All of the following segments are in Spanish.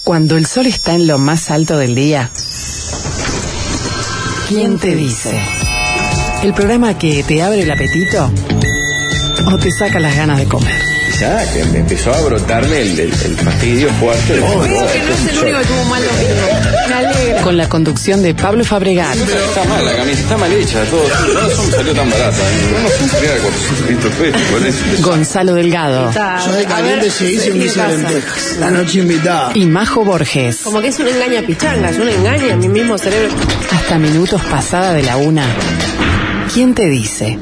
Cuando el sol está en lo más alto del día, ¿quién te dice? El programa que te abre el apetito o te saca las ganas de comer. Ya, que me empezó a brotarme el fastidio fuerte. Veo que no es el único que tuvo mal domingo. Me alegra. Con la conducción de Pablo Fabregat. Pero está mal, la camisa está mal hecha. No salió tan barata. No son de 400 pesos. Gonzalo Delgado. Yo de caliente se hice un guiso de lentejas. La noche invitada. Y Majo Borges. Como que es un engaña pichanga, es un engaño a mi mismo cerebro. Hasta minutos pasada de la 1. ¿Quién te dice?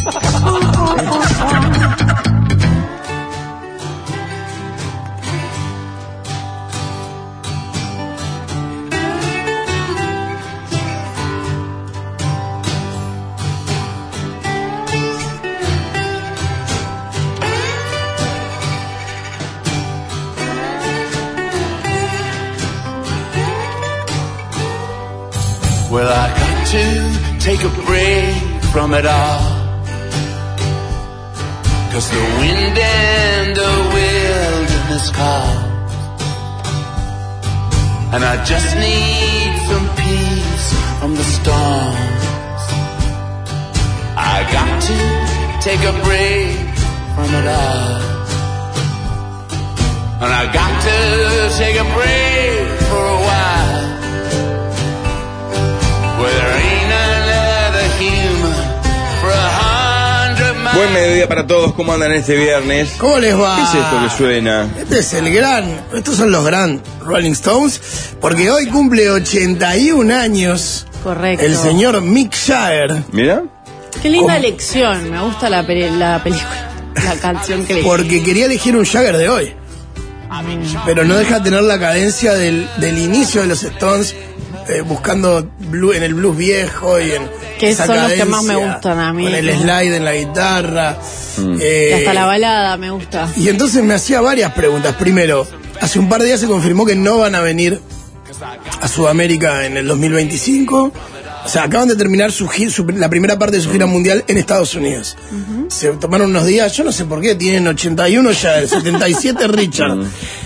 Well, I got to take a break from it all, 'cause the wind and the wilderness call, and I just need some peace from the storms. I got to take a break from it all, and I got to take a break for a while. Buen mediodía para todos, ¿cómo andan este viernes? ¿Cómo les va? ¿Qué es esto que suena? Estos son los gran Rolling Stones, porque hoy cumple 81 años. Correcto. El señor Mick Jagger. ¿Mira? Qué linda elección, me gusta la película, la canción que elegí. Porque quería elegir un Jagger de hoy. Pero no deja de tener la cadencia del inicio de los Stones, buscando en el blues viejo y en que esa son cadencia, los que más me gustan a mí. Con el slide en la guitarra. Y hasta la balada me gusta. Y entonces me hacía varias preguntas. Primero, hace un par de días se confirmó que no van a venir a Sudamérica en el 2025. O sea, acaban de terminar la primera parte de su gira mundial en Estados Unidos. Se tomaron unos días, yo no sé por qué, tienen 81 ya, 77 Richard.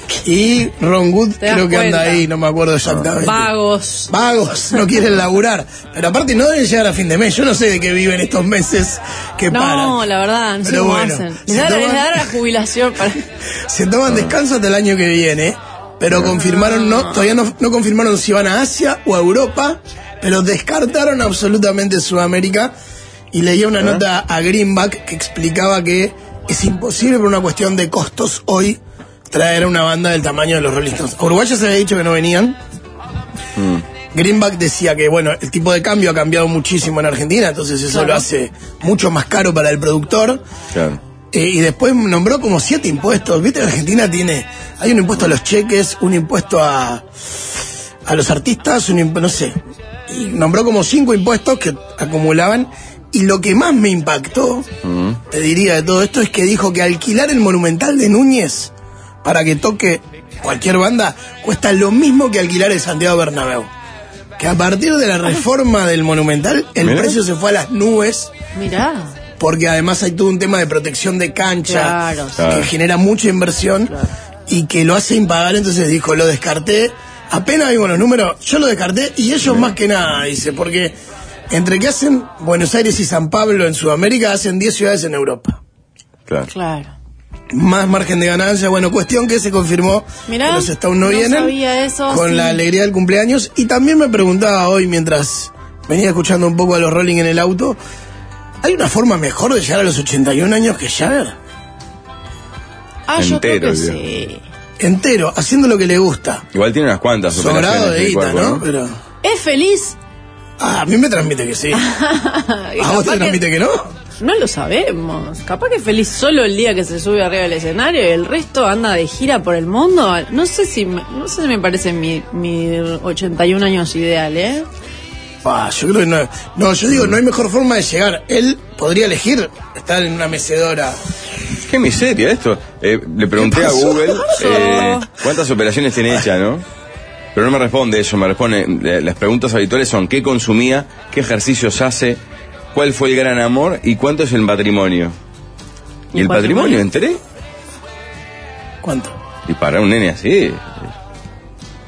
Y Ron Wood creo que anda ahí, no me acuerdo exactamente. Vagos, no quieren laburar. Pero aparte no deben llegar a fin de mes, yo no sé de qué viven estos meses que paran. No, la verdad, no sé cómo hacen. Les da la jubilación para... Se toman descanso hasta el año que viene, pero confirmaron, todavía no confirmaron si van a Asia o a Europa, pero descartaron absolutamente Sudamérica. Y leía una nota a Greenback que explicaba que es imposible por una cuestión de costos hoy traer a una banda del tamaño de los Rolling Stones. A Uruguay ya se había dicho que no venían. Greenback decía que, bueno, el tipo de cambio ha cambiado muchísimo en Argentina, entonces eso lo hace mucho más caro para el productor. Claro. Y después nombró como 7 impuestos. Viste que Argentina hay un impuesto a los cheques, un impuesto a los artistas, no sé. Y nombró como 5 impuestos que acumulaban. Y lo que más me impactó, te diría de todo esto, es que dijo que alquilar el Monumental de Núñez para que toque cualquier banda cuesta lo mismo que alquilar el Santiago Bernabéu. Que a partir de la reforma del Monumental, el precio se fue a las nubes. Mirá. Porque además hay todo un tema de protección de cancha, que genera mucha inversión y que lo hace impagable. Entonces dijo, lo descarté. Apenas vimos los números, yo lo descarté y ellos más que nada, dice, porque entre que hacen Buenos Aires y San Pablo en Sudamérica, hacen 10 ciudades en Europa. Claro. Más margen de ganancia, bueno, cuestión que se confirmó. Mirá, que los Stones no vienen, sabía eso, con la alegría del cumpleaños. Y también me preguntaba hoy, mientras venía escuchando un poco a los Rolling en el auto, ¿hay una forma mejor de llegar a los 81 años que Jagger? Yo creo que sí. Entero, haciendo lo que le gusta. Igual tiene unas cuantas sobrado de guita, ¿no? Pero... ¿Es feliz? A mí me transmite que sí. ¿A vos te transmite que no? No lo sabemos. Capaz que es feliz solo el día que se sube arriba del escenario y el resto anda de gira por el mundo. No sé si me parece mi 81 años ideal, ¿eh? Yo creo que no. No, yo digo, no hay mejor forma de llegar. Él podría elegir estar en una mecedora. Qué miseria esto. Le pregunté a Google cuántas operaciones tiene hecha, ¿no? Pero no me responde eso, me responde, las preguntas habituales son ¿qué consumía? ¿Qué ejercicios hace? ¿Cuál fue el gran amor? ¿Y cuánto es el patrimonio? ¿Y el patrimonio entré? ¿Cuánto? Y para un nene así...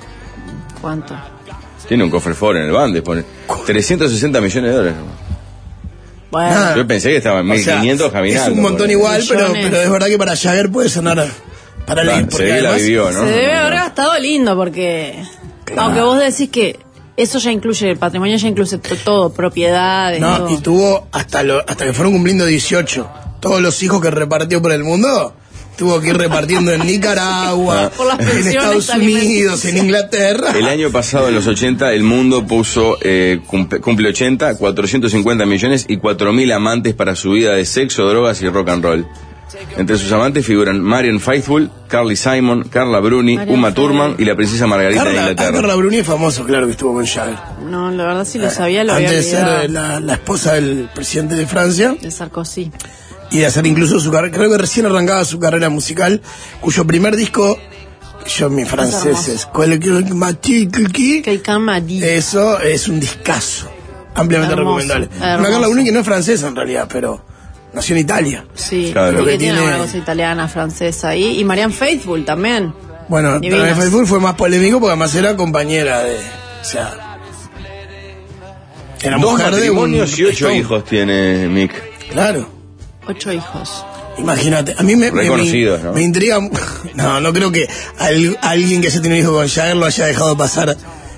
¿Cuánto? Tiene un cofre Ford en el Bandes, pone 360 millones de dólares. Bueno, Nada. Yo pensé que estaba en 1500 es caminando. un montón por ahí. igual, pero Millones. es verdad que para Jagger puede sonar para Claro, leer. se Porque ve que la además, vivió, ¿no? se debe haber gastado lindo porque... Aunque vos decís que eso ya incluye, el patrimonio ya incluye todo, propiedades, no, todo. y tuvo hasta que fueron cumpliendo 18. Todos los hijos que repartió por el mundo, tuvo que ir repartiendo en Nicaragua, Por las en pensiones Estados Unidos, en Inglaterra. El año pasado, en los 80, el mundo puso, cumple 80, 450 millones y 4.000 amantes para su vida de sexo, drogas y rock and roll. Entre sus amantes figuran Marianne Faithfull, Carly Simon, Carla Bruni, Marianne Uma Faithfull. Thurman y la princesa Margarita de Inglaterra. Carla Bruni es famoso, claro que estuvo con Jagger. No, la verdad sí lo sabía, lo había Antes de olvidado. ser la esposa del presidente de Francia De Sarkozy. y de hacer incluso su carrera, creo que recién arrancaba su carrera musical, cuyo primer disco, yo mi francés es Quelqu'un m'a dit. eso es un discazo, ampliamente Hermoso, recomendable. hermoso. Una Carla Bruni que no es francesa en realidad, pero nació en Italia. Sí, Claro. creo Lo que que tiene tiene- una cosa italiana, francesa ahí. Y Marianne Faithfull también. Bueno, Divinas. pero en Facebook fue más polémico porque además era compañera de, o sea, era 2 mujer de un matrimonios y 8 Stone. hijos tiene Mick. Claro. 8 hijos. Imagínate, a mí Reconocidos, ¿no? me intriga. No creo que alguien que haya tenido un hijo con Jagger lo haya dejado pasar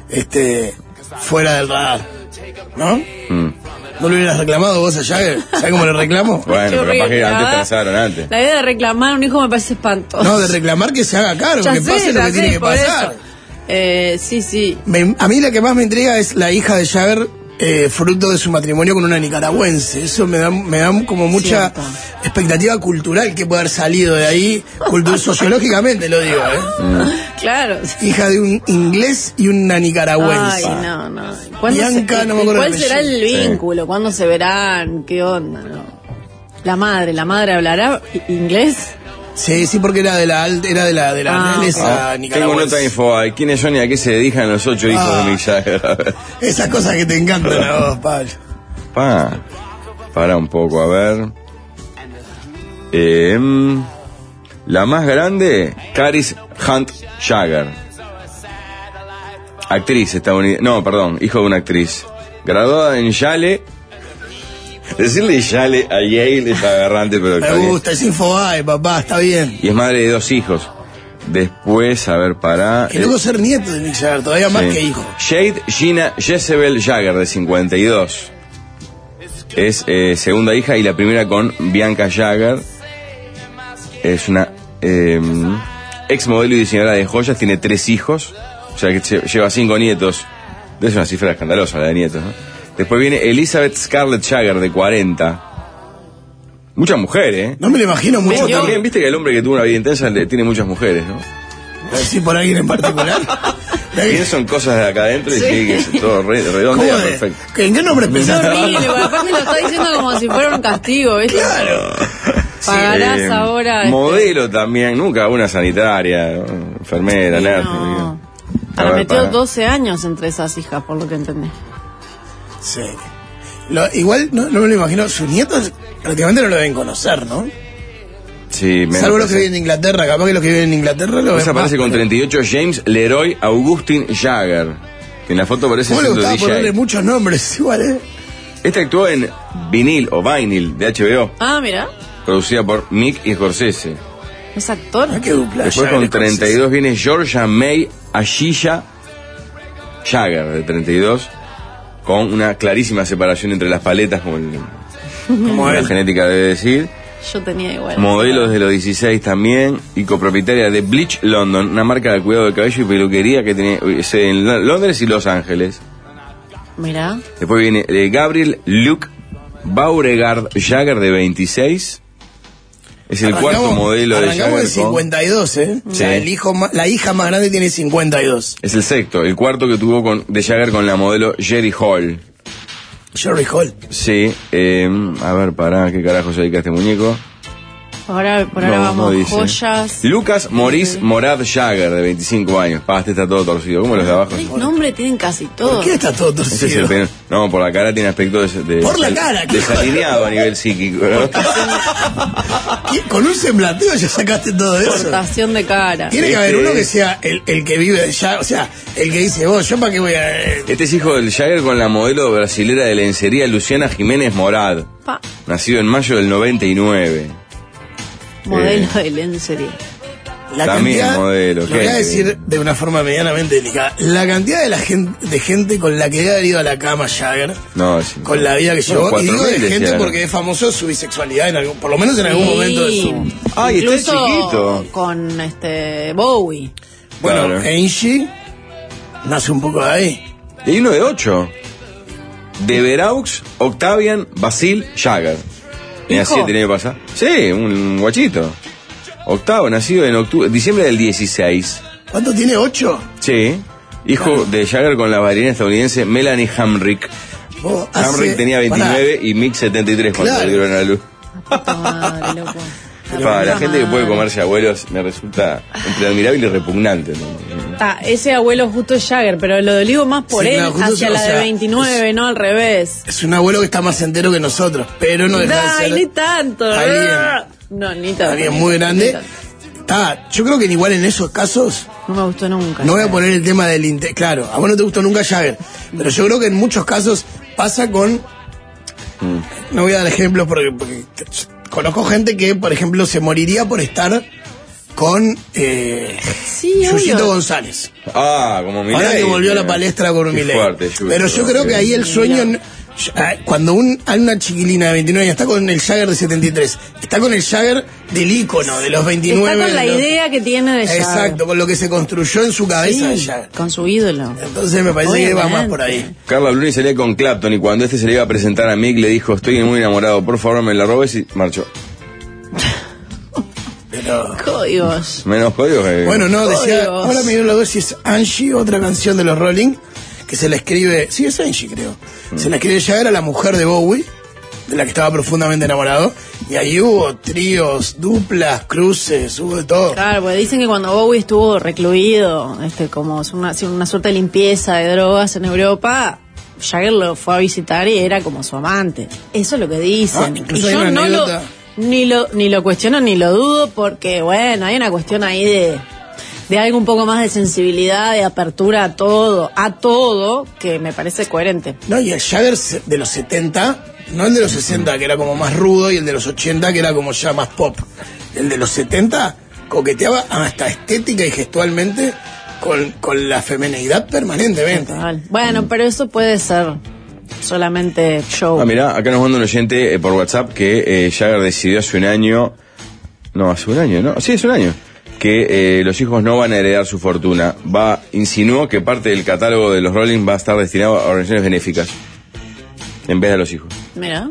fuera del radar, ¿no? ¿No lo hubieras reclamado vos a Jagger? ¿Sabés cómo le reclamo? Bueno, Qué pero capaz horrible, que antes ¿verdad? pensaron antes. La idea de reclamar a un hijo me parece espantoso. No, de reclamar que se haga cargo, Ya que sé, pase lo ya que tiene sé, que por pasar. eso. Sí. A mí la que más me intriga es la hija de Jagger, fruto de su matrimonio con una nicaragüense. Eso me da como mucha Cierto. expectativa cultural que puede haber salido de ahí, sociológicamente lo digo, Claro. Hija de un inglés y una nicaragüense. Ay, no. ¿Cuándo Bianca, no me acuerdo ¿Cuál el será el apellido. vínculo? ¿Cuándo se verán? ¿Qué onda? No. La madre hablará inglés. Sí, porque era de la realeza Tengo nicaragüense. nota info. ¿Quiénes son y a qué se dedican los 8 hijos de Mick Jagger? A ver. Esas cosas que te encantan a vos, Pablo. Para un poco, a ver. La más grande, Caris Hunt Jagger. Actriz estadounidense. No, perdón, hijo de una actriz. Graduada en Yale. Decirle Yale a Yale es agarrante, pero está Me bien. gusta, es Infobae, papá, está bien. Y es madre de 2 hijos. Después, a ver, para... Qué loco ser nieto de Mick Jagger, todavía más que hijo. Jade Gina Jezebel Jagger, de 52. Es segunda hija y la primera con Bianca Jagger. Es una ex modelo y diseñadora de joyas, tiene 3 hijos. O sea que lleva 5 nietos. Es una cifra escandalosa la de nietos, ¿no? Después viene Elizabeth Scarlett Jagger, de 40. Muchas mujeres, No me lo imagino mucho. Vos también, viste que el hombre que tuvo una vida intensa tiene muchas mujeres, ¿no? Decir por alguien en particular. Pienso en cosas de acá adentro y sí, que es todo redondo y ¿Cómo de- perfecto. ¿En qué nombre Es pensaste? horrible, porque aparte lo está diciendo como si fuera un castigo, ¿viste? Claro. Pagarás ahora. Modelo también, nunca una sanitaria, ¿no? Enfermera, Sí, nerd. no. A Para ver, metió para. 12 años entre esas hijas, por lo que entendí. Sí. Igual no me lo imagino. Sus nietos prácticamente no lo deben conocer, ¿no? Sí, menos Salvo los que parece. viven en Inglaterra. Capaz que los que viven en Inglaterra lo ven. Después aparece más, con pero- 38 James Leroy Augustin Jagger, que en la foto parece ¿Cómo le siendo gustaba ponerle DJ. muchos nombres igual, Este actuó en Vinyl o Vinyl de HBO, Ah, mira, producida por Mick y Scorsese. es actor. Ah, qué dupla. Después Jagger con y Scorsese. 32 viene Georgia May Ashiya Jagger, de 32, con una clarísima separación entre las paletas, como la él. genética debe decir. Yo tenía igual. Modelo desde los 16 también, y copropietaria de Bleach London, una marca de cuidado del cabello y peluquería que tiene sede en Londres y Los Ángeles. Mira, Después viene Gabriel Luke Beauregard Jagger, de 26. Es el cuarto Arrancamos- modelo de arrancamos Jagger. de 52, ¿eh? O sea, Sí. la hija más grande tiene 52. Es el sexto, el cuarto que tuvo de Jagger con la modelo Jerry Hall. Jerry Hall. Sí, a ver, pará, ¿qué carajo se dedica este muñeco? Por ahora No vamos, dice. joyas. Lucas Maurice Morad Jagger, de 25 años. Este está todo torcido. ¿Cómo los de abajo? El nombre tienen casi todo. ¿Por qué está todo Ese es torcido? el pene. No, por la cara tiene aspecto de Por la cara, ¿qué desalineado a nivel psíquico, ¿no? Con un semblanteo ya sacaste todo eso. Portación de cara. Tiene que haber Este uno que es- sea el que vive ya, o sea, el que dice, vos, yo para qué voy a... Este es hijo del Jagger con la modelo brasilera de lencería Luciana Jiménez Morad, Pa, nacido en mayo del 99. modelo de lencería. La También cantidad, modelo, lo voy a ¿qué? decir de una forma medianamente delicada, la cantidad de gente con la que debe haber ido a la cama Jagger, No, sí. con la vida que Bueno, llevó, y digo de 4.000 gente decían. porque es famoso su bisexualidad, en algún, por lo menos en algún momento de su... Ay, está Incluso chiquito. con Bowie. Bueno, Claro. Angie nace un poco de ahí. Y hay uno de 8. De Veraux, Octavian, Basil, Jagger. Tenía ¿Hijo? 7 el año pasado. Sí, un guachito. Octavo, nacido en diciembre del 16. ¿Cuánto tiene? ¿8? Sí. Hijo de Jagger con la bailarina estadounidense Melanie Hamrick. Vos, Hamrick tenía 29 y Mick 73 cuando Claro. le dieron a la luz. Puta madre, loco. La gente que puede comerse abuelos me resulta entre admirable y repugnante, ¿no? Ese abuelo justo es Jagger, pero lo digo más por Sí, él no, justo hacia o la sea, de 29, no al revés. Es un abuelo que está más entero que nosotros, pero no deja de Ay, ser ni tanto. alguien- No, ni tanto. alguien muy Ni grande. tanto. Yo creo que igual en esos casos, No me gustó nunca. no voy a Jagger. poner el tema del claro, a vos no te gustó nunca Jagger, pero yo creo que en muchos casos pasa con, no voy a dar ejemplos porque conozco gente que, por ejemplo, se moriría por estar con Sí, Yuyito obvio. González. Ah, como Milei. Ahora que volvió a la palestra con Qué Milei. fuerte, Yuyo. Pero yo creo que ahí el sueño, cuando hay una chiquilina de 29 años está con el Jagger de 73, está con el Jagger del ícono de los 29. Está con la de los- idea que tiene de Jagger. Exacto, con lo que se construyó en su cabeza de Sí, Jagger. con su ídolo. Entonces me parece que va más por ahí. Carla Bruni salía con Clapton y cuando este se le iba a presentar a Mick le dijo, estoy muy enamorado, por favor me la robes, y marchó. Pero, Códigos. Menos códigos que... bueno, no, decía, Códigos. ahora me dio la duda si es Angie, otra canción de los Rolling, que se la escribe, sí es Angie creo, se la escribe Jagger a la mujer de Bowie, de la que estaba profundamente enamorado, y ahí hubo tríos, duplas, cruces, hubo de todo. Claro, porque dicen que cuando Bowie estuvo recluido, como una suerte de limpieza de drogas en Europa, Jagger lo fue a visitar y era como su amante. Eso es lo que dicen. Ah, incluso y hay yo una no anécdota. ni lo cuestiono ni lo dudo, porque bueno, hay una cuestión ahí de algo un poco más de sensibilidad, de apertura a todo, que me parece coherente. No, y el Jagger de los 70, no el de los 60, que era como más rudo, y el de los 80, que era como ya más pop. El de los 70 coqueteaba hasta estética y gestualmente con la femenidad permanentemente. Total. Bueno, pero eso puede ser solamente show. Ah, mirá, acá nos manda un oyente por WhatsApp que Jagger decidió hace un año, no, hace un año, ¿no? Sí, hace un año, que los hijos no van a heredar su fortuna. Insinuó que parte del catálogo de los Rolling va a estar destinado a organizaciones benéficas, en vez de a los hijos. Mira.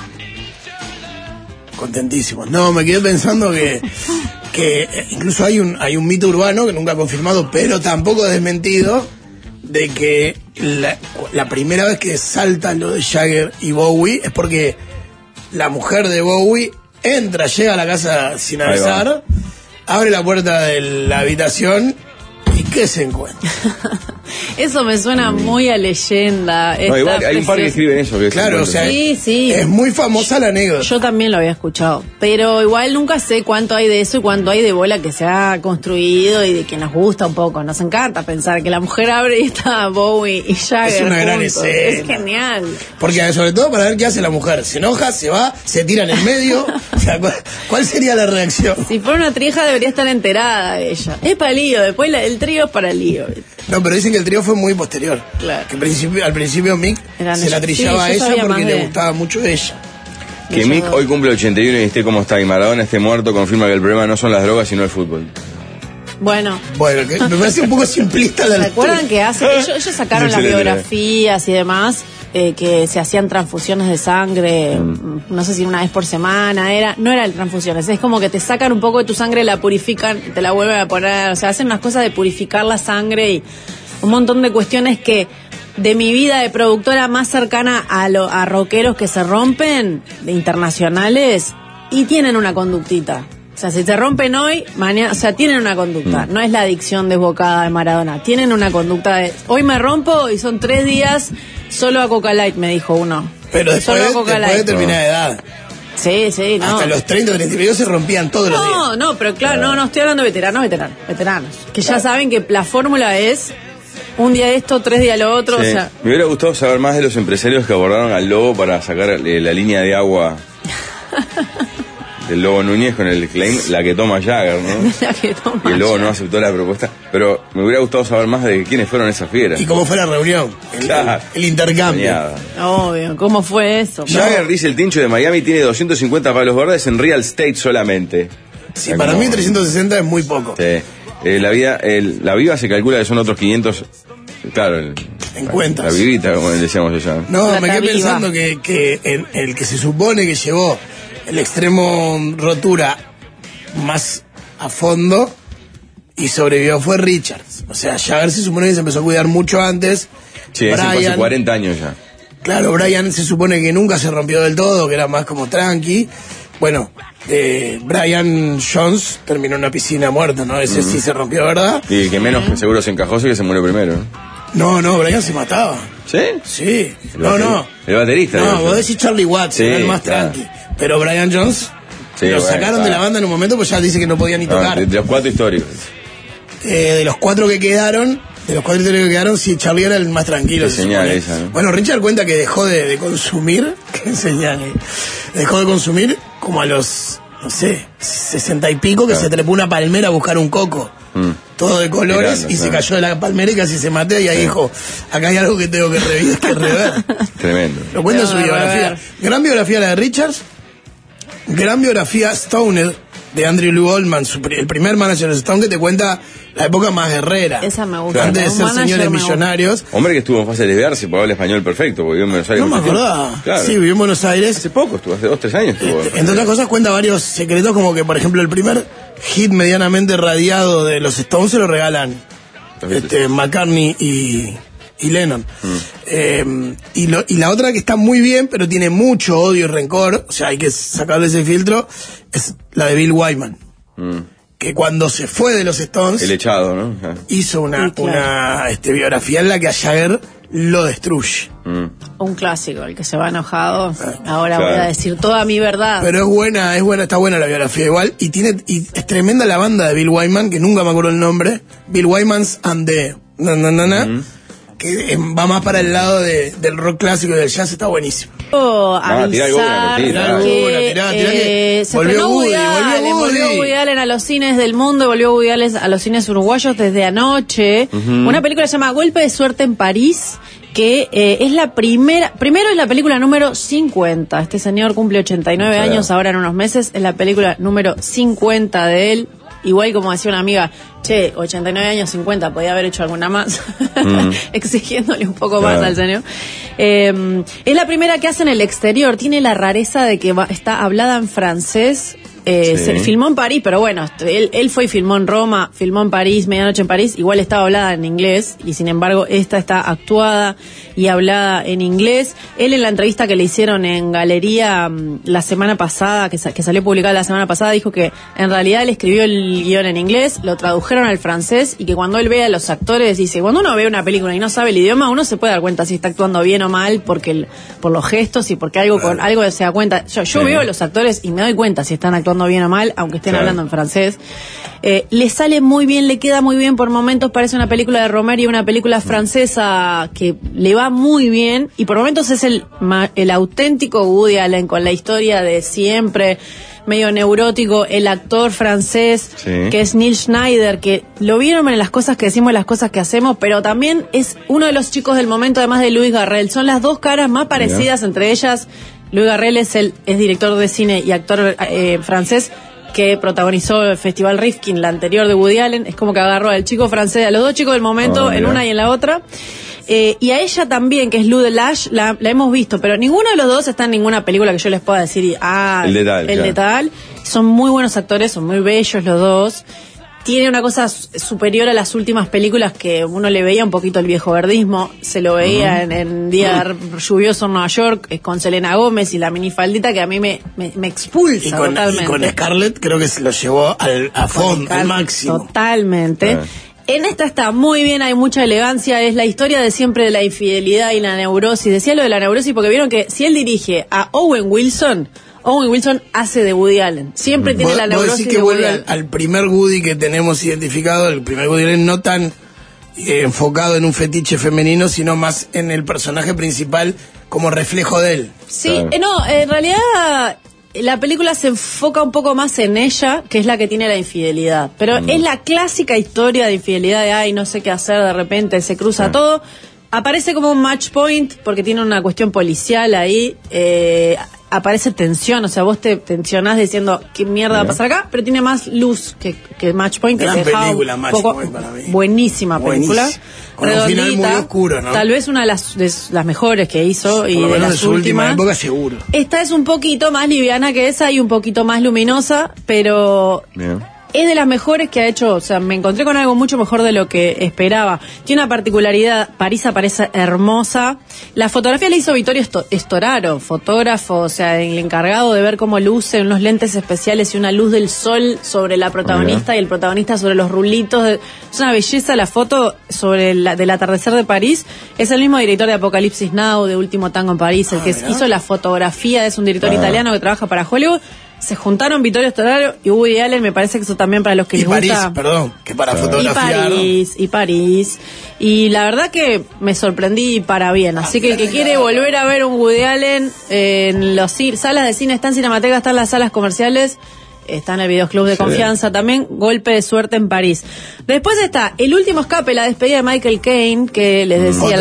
Contentísimos. No, me quedé pensando que incluso hay un mito urbano que nunca ha confirmado, pero tampoco desmentido, de que la primera vez que salta lo de Jagger y Bowie es porque la mujer de Bowie llega a la casa sin Ahí va. avisar, abre la puerta de la habitación y ¿qué se encuentra? Eso me suena muy a leyenda. No, Está igual hay un par que precioso. escriben eso. Que Claro, o sea, Sí. es muy famosa la anécdota. Yo también lo había escuchado, pero igual nunca sé cuánto hay de eso y cuánto hay de bola que se ha construido y de que nos gusta un poco. Nos encanta pensar que la mujer abre y está Bowie y Jagger Es una gran juntos. escena. Es genial. Porque sobre todo para ver qué hace la mujer. Se enoja, se va, se tira en el medio. O sea, ¿cuál sería la reacción? Si fuera una trieja debería estar enterada ella. Es para lío, después el trío es para lío. No, pero dicen que el trío fue muy posterior. Claro. Que al principio Mick Eran se la ellos. trillaba Sí, a yo ella sabía porque más le de- gustaba mucho ella. Que Mick hoy cumple 81 y esté como está, y Maradona esté muerto, confirma que el problema no son las drogas, sino el fútbol. Bueno, Bueno, que me parece un poco simplista la ¿se acuerdan que ellos sacaron las Excelente. biografías y demás? Que se hacían transfusiones de sangre, no sé si una vez por semana, no eran transfusiones, es como que te sacan un poco de tu sangre, la purifican, te la vuelven a poner, o sea, hacen unas cosas de purificar la sangre y un montón de cuestiones que de mi vida de productora más cercana a rockeros que se rompen, de internacionales, y tienen una conductita. O sea, si te rompen hoy, mañana, o sea, tienen una conducta. No es la adicción desbocada de Maradona. Tienen una conducta de, hoy me rompo y son 3 días solo a Coca Light, me dijo uno. Pero después de determinada edad. Sí, no. Hasta los 30 o 32 se rompían todos los días. No, pero claro, no estoy hablando de veteranos. Que ya saben que la fórmula es un día esto, 3 días lo otro. Sí. O sea, Me hubiera gustado saber más de los empresarios que abordaron al Lobo para sacar la línea de agua del Lobo Núñez con el claim, la que toma Jagger, ¿no? La que toma y el Lobo Jagger. no aceptó la propuesta. Pero me hubiera gustado saber más de quiénes fueron esas fieras. Y cómo fue la reunión, el intercambio. Soñada. Obvio, ¿cómo fue eso? Jagger, dice el tincho de Miami, tiene 250 palos verdes en real estate solamente. Sí, para mí 360 es muy poco. Sí. La viva se calcula que son otros 500. Claro, en cuentas. La vivita, como decíamos allá. No, Plata me quedé viva. pensando que el que se supone que llevó el extremo rotura más a fondo y sobrevivió fue Richards. O sea, Jagger se supone que se empezó a cuidar mucho antes. Sí, ese fue hace 40 años ya. Claro, Brian se supone que nunca se rompió del todo, que era más como tranqui. Bueno, Brian Jones terminó en una piscina muerto, ¿no? Ese sí se rompió, ¿verdad? Y el que menos que seguro se encajó sí que se murió primero, ¿no? No, Brian se mataba. ¿Sí? Sí. No. El baterista. No, digo yo. vos decís Charlie Watts, Sí, era el más claro. tranqui. Pero Brian Jones Sí, lo bueno, sacaron de la claro. banda en un momento, pues ya dice que no podía ni tocar. De los 4 históricos. De los 4 que quedaron, sí, Charlie era el más tranquilo. Qué se señal supone. esa, ¿no? Bueno, Richard cuenta que dejó de consumir, qué señal, dejó de consumir como a los, no sé, 60 y pico, que Claro. se trepó una palmera a buscar un coco. Todo de colores, Mirando, y se claro. cayó de la palmera y casi se maté, y ahí dijo, acá hay algo que tengo que rever. Tremendo. Lo cuenta en su Tengo que biografía. rever. Gran biografía la de Richards. Gran biografía Stoned de Andrew Lou Oldman, el primer manager de Stone, que te cuenta la época más guerrera. Esa me gusta. Antes de Un ser manager señores me gusta. millonarios. Hombre que estuvo en fase de desviarse, porque habla español perfecto, porque vivió en Buenos Aires. No me mucho tiempo. acordaba. Claro. Sí, vivió en Buenos Aires. Hace poco estuvo, hace 2-3 años estuvo. Entre otras cosas cuenta varios secretos, como que por ejemplo el primer hit medianamente radiado de los Stones se lo regalan McCartney y Lennon. Y la otra que está muy bien, pero tiene mucho odio y rencor, o sea, hay que sacarle ese filtro, es la de Bill Wyman. Que cuando se fue de los Stones, El echado, ¿no? Ah. hizo una, Sí, claro. una biografía en la que a Jagger lo destruye. Un clásico, el que se va enojado. Ahora Claro. voy a decir toda mi verdad. Pero es buena, está buena la biografía igual. Y es tremenda la banda de Bill Wyman, que nunca me acuerdo el nombre. Bill Wyman's and the... que va más para el lado del rock clásico y del jazz, está buenísimo. Tirá alguna, Avisar tirá alguna, que se volvió estrenó Woody volvió Woody. Woody Allen a los cines del mundo, volvió Woody Allen a los cines uruguayos desde anoche. Una película que se llama Golpe de Suerte en París, que es la primero es la película número 50. Este señor cumple 89 Claro. años ahora en unos meses, es la película número 50 de él. Igual como decía una amiga, 89 años, 50, podía haber hecho alguna más, exigiéndole un poco Claro. más al señor. Es la primera que hace en el exterior, tiene la rareza de que está hablada en francés. Sí. Se filmó en París, pero bueno, él fue y filmó en Roma, filmó en París, Medianoche en París, igual estaba hablada en inglés, y sin embargo esta está actuada y hablada en inglés. Él en la entrevista que le hicieron en Galería la semana pasada, que salió publicada la semana pasada, dijo que en realidad él escribió el guión en inglés, lo tradujeron al francés, y que cuando él ve a los actores, dice, cuando uno ve una película y no sabe el idioma, uno se puede dar cuenta si está actuando bien o mal, porque por los gestos y porque algo se da cuenta. Yo Sí. veo a los actores y me doy cuenta si están actuando bien o mal, aunque estén Claro. hablando en francés. Le sale muy bien, le queda muy bien, por momentos parece una película de Romer y una película francesa que le va muy bien, y por momentos es el auténtico Woody Allen, con la historia de siempre, medio neurótico, el actor francés, Sí. que es Neil Schneider, que lo vieron en Las cosas que decimos, las cosas que hacemos, pero también es uno de los chicos del momento, además de Louis Garrel. Son las dos caras más parecidas entre ellas. Louis Garrel es director de cine y actor francés, que protagonizó el Festival Rifkin, la anterior de Woody Allen. Es como que agarró al chico francés, a los dos chicos del momento, en mira. una y en la otra. Y a ella también, que es Lou Delage, la hemos visto, pero ninguno de los dos está en ninguna película que yo les pueda decir, El de tal, el claro. de tal. Son muy buenos actores, son muy bellos los dos. tiene una cosa superior a las últimas películas que uno le veía un poquito el viejo verdismo, se lo veía en día lluvioso en Nueva York con Selena Gómez y la minifaldita que a mí me expulsa totalmente. Y con Scarlett creo que se lo llevó a fondo, al máximo. Totalmente. En esta está muy bien, hay mucha elegancia, es la historia de siempre de la infidelidad y la neurosis. Decía lo de la neurosis porque vieron que si él dirige a Owen Wilson hace de Woody Allen. Siempre tiene la neurosis. ¿Vos decís que vuelve al primer Woody que tenemos identificado, el primer Woody Allen no tan enfocado en un fetiche femenino, sino más en el personaje principal como reflejo de él? Sí, no, en realidad la película se enfoca un poco más en ella, que es la que tiene la infidelidad. Pero es la clásica historia de infidelidad de, ay, no sé qué hacer, de repente se cruza todo. Aparece como un match point, porque tiene una cuestión policial ahí. Aparece tensión, o sea, vos te tensionás diciendo qué mierda va a pasar acá, pero tiene más luz que Match Point. Gran que película, Match Point para mí. Buenísima película. Con un final muy oscuro, ¿no? Tal vez una de las mejores que hizo y de las de su última últimas. época, seguro. Esta es un poquito más liviana que esa y un poquito más luminosa, pero... es de las mejores que ha hecho, o sea, me encontré con algo mucho mejor de lo que esperaba. Tiene una particularidad, París aparece hermosa. La fotografía la hizo Vittorio Storaro, fotógrafo, o sea, el encargado de ver cómo luce unos lentes especiales y una luz del sol sobre la protagonista y el protagonista sobre los rulitos. Es una belleza la foto sobre del atardecer de París. Es el mismo director de Apocalipsis Now, de Último Tango en París, el que hizo la fotografía, es un director italiano que trabaja para Hollywood. Se juntaron Vittorio Storaro y Woody Allen, me parece que eso también para los que les París, gusta. Perdón, que para fotografiar. Y París. Y la verdad que me sorprendí para bien. Así que el que quiere volver a ver un Woody Allen en las salas de cine, está en Cinemateca, están las salas comerciales, está en el Videoclub de Confianza también, Golpe de Suerte en París. Después está El Último Escape, la despedida de Michael Caine, que les decía,